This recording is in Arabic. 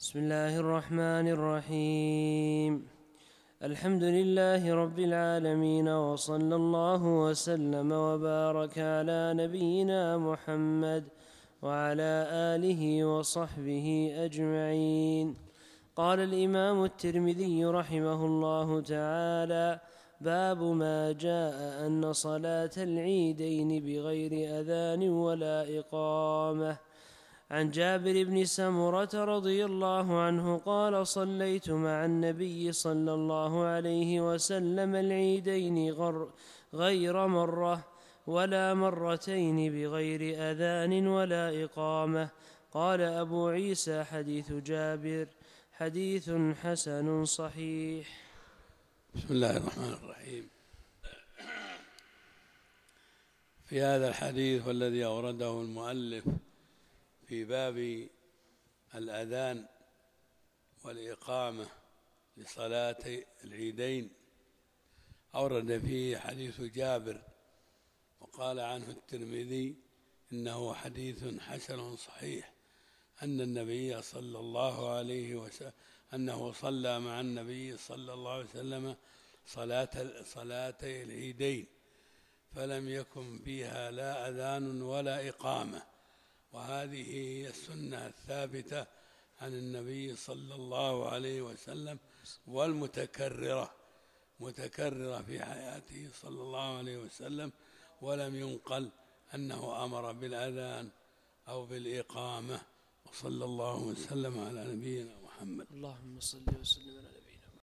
بسم الله الرحمن الرحيم. الحمد لله رب العالمين، وصلى الله وسلم وبارك على نبينا محمد وعلى آله وصحبه أجمعين. قال الإمام الترمذي رحمه الله تعالى: باب ما جاء أن صلاة العيدين بغير أذان ولا إقامة. عن جابر بن سمرة رضي الله عنه قال: صليت مع النبي صلى الله عليه وسلم العيدين غير مرة ولا مرتين بغير أذان ولا إقامة. قال أبو عيسى: حديث جابر حديث حسن صحيح. بسم الله الرحمن الرحيم. في هذا الحديث والذي أورده المؤلف في باب الأذان والإقامة لصلاة العيدين، أورد فيه حديث جابر، وقال عنه الترمذي إنه حديث حسن صحيح، أن النبي صلى الله عليه وسلم أنه صلى مع النبي صلى الله عليه وسلم صلاتي العيدين فلم يكن فيها لا أذان ولا إقامة. وهذه هي السنة الثابتة عن النبي صلى الله عليه وسلم، والمتكررة في حياته صلى الله عليه وسلم، ولم ينقل أنه أمر بالأذان أو بالإقامة. وصلى الله وسلم على نبينا محمد. اللهم صل وسلم.